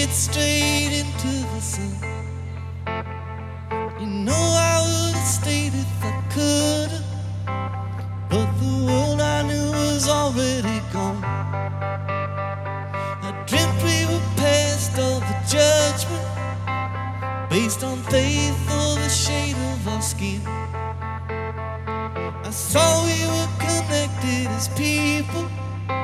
head straight into the sun. You know I would have stayed if I could have, but the world I knew was already gone. I dreamt we were past all the judgment, based on faith or the shade of our skin. I saw we were connected as people,